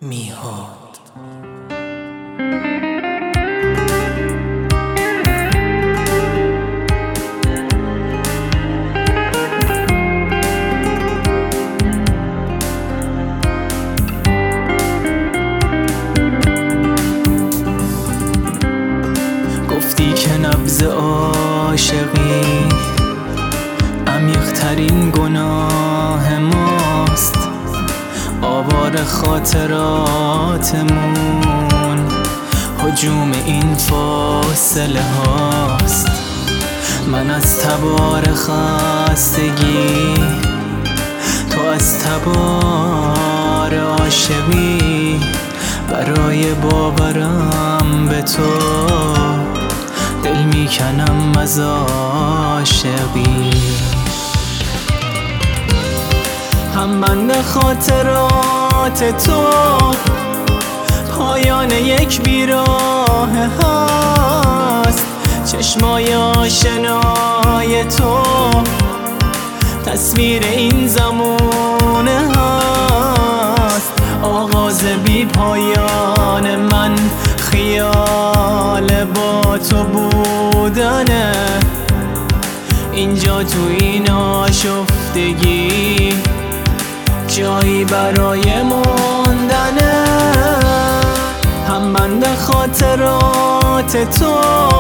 میهاد. گفتی که نبض عاشقی عمیق‌ترین گناه ماست، آوار خاطراتمون هجوم این فاصله هاست. من از تبار خستگی، تو از تبار عاشقی، برای باورم به تو دل میکنم از عاشقی. هم بند خاطرات تو پایان یک بیراه هست، چشمای آشنای تو تصویر این زمونه هست. آغاز بی پایان من خیال با تو بودنه، اینجا تو این آشفتگی جایی برای موندنه. هم بند خاطرات تو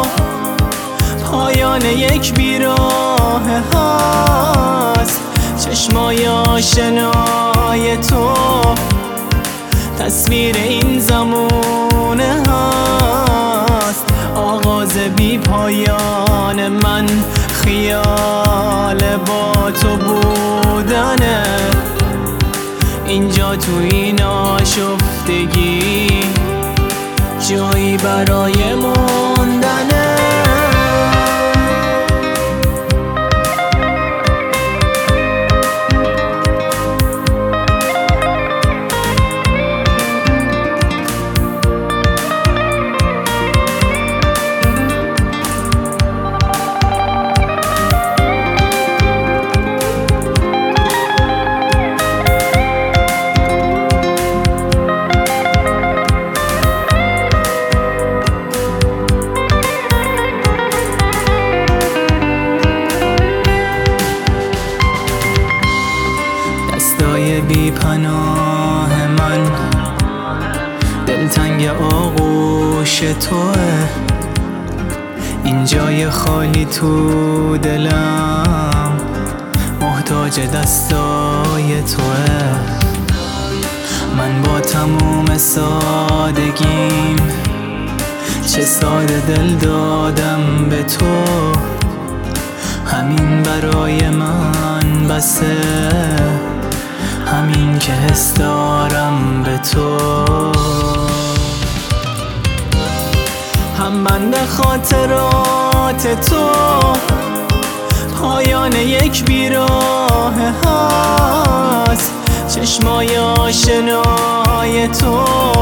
پایان یک بیراه هست، چشمای آشنای تو تصویر این زمونه هست. آغاز بی پایان من خیال با تو بودنه، اینجا تو این آشفتگی جایی برای موندنه. دستای بی پناه من دلتنگ آغوش توه، این جای خالی تو دلم محتاج دستای توه. من با تموم سادگیم چه ساده دل دادم به تو، همین برای من بسه، همین که حس دارم به تو. هم بند خاطرات تو پایان یک بیراه هست، چشمای آشنای تو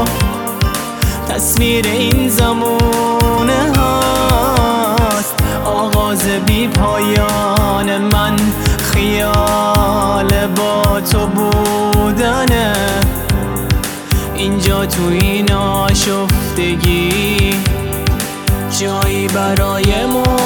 تصویر این زمونه هست. آغاز بی پایان من خیال با تو بودنه، اینجا تو این آشفتگی جایی برای